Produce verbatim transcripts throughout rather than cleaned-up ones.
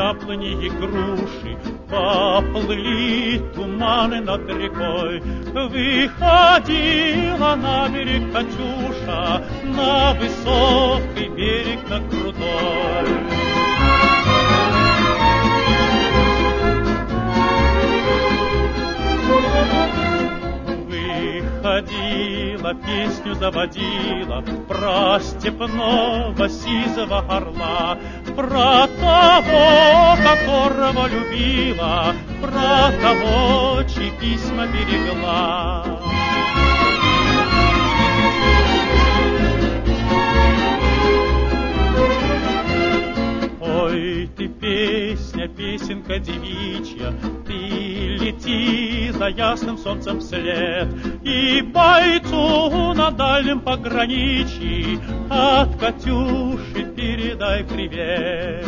яблони и груши, поплыли туманы над рекой. Выходила на берег Катюша, на высокий берег, на крутой. Выходила, песню заводила про степного сизого орла, про того, которого любила, про того, чьи письма берегла. Ой, ты песня, песенка девичья, ты лети за ясным солнцем вслед, и бойцу на дальнем пограничье от Катюши передай привет.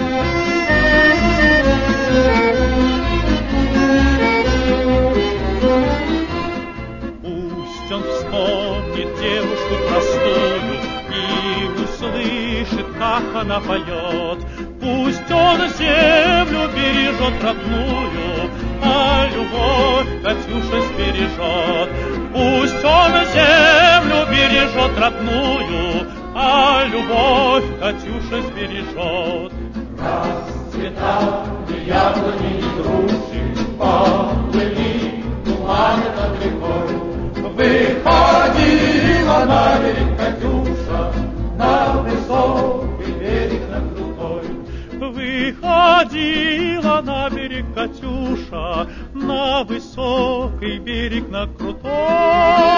Пусть он вспомнит девушку простую и услышит, как она поет. Пусть он землю бережет родную, а любовь Катюша сбережет. Пусть он землю бережет родную, а любовь Катюша сбережет. Расцветали яблони и груши, поплыли туманы над рекой. Выходила на берег Катюша, на высокий берег, на крутой. Выходила на берег Катюша, на высокий берег, на крутой.